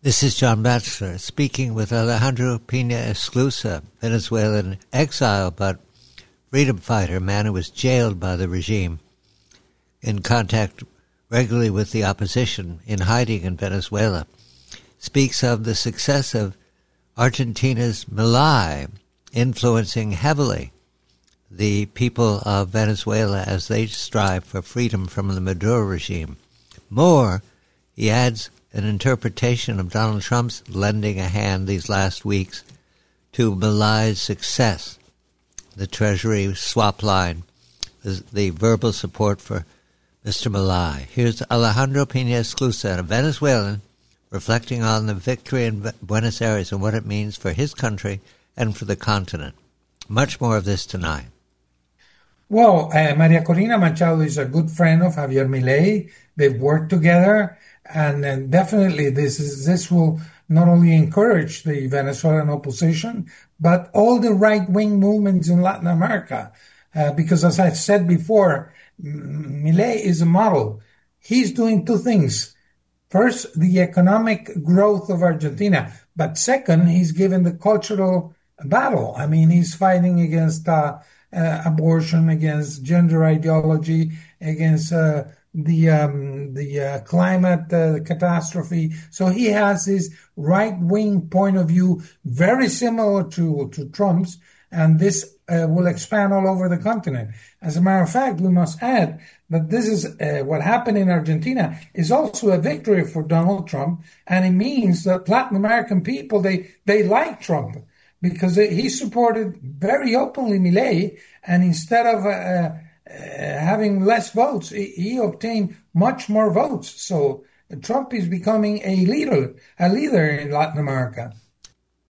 This is John Batchelor speaking with Alejandro Pina Esclusa, Venezuelan exile but freedom fighter, man who was jailed by the regime, in contact regularly with the opposition, in hiding in Venezuela, speaks of the success of Argentina's Milei influencing heavily the people of Venezuela as they strive for freedom from the Maduro regime. More, he adds an interpretation of Donald Trump's lending a hand these last weeks to Milei's success, the Treasury swap line, the verbal support for Mr. Milei. Here's Alejandro Pina Esclusa, a Venezuelan, reflecting on the victory in Buenos Aires and what it means for his country and for the continent. Much more of this tonight. Well, Maria Corina Machado is a good friend of Javier Milei. They've worked together, and definitely this will not only encourage the Venezuelan opposition, but all the right-wing movements in Latin America. Because as I said before, Milei is a model. He's doing two things. First, the economic growth of Argentina. But second, he's given the cultural battle. I mean, he's fighting against abortion, against gender ideology, against the climate catastrophe. So he has this right-wing point of view, very similar to Trump's, and this will expand all over the continent. As a matter of fact, we must add that this is what happened in Argentina is also a victory for Donald Trump, and it means that Latin American people, they like Trump because he supported very openly Milei, and instead of having less votes, he obtained much more votes. So Trump is becoming a leader in Latin America.